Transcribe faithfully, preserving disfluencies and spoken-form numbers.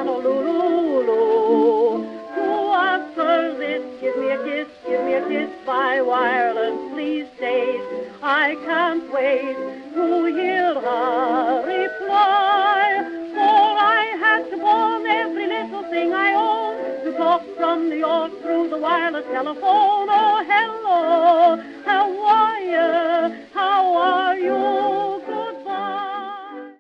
Honolulu. To answer this, give me a kiss, give me a kiss by wireless, please stay. I can't wait to hear her reply, for I had to pawn every little thing I own to talk from New York through the wireless telephone. Oh, hello, how are you? How are you?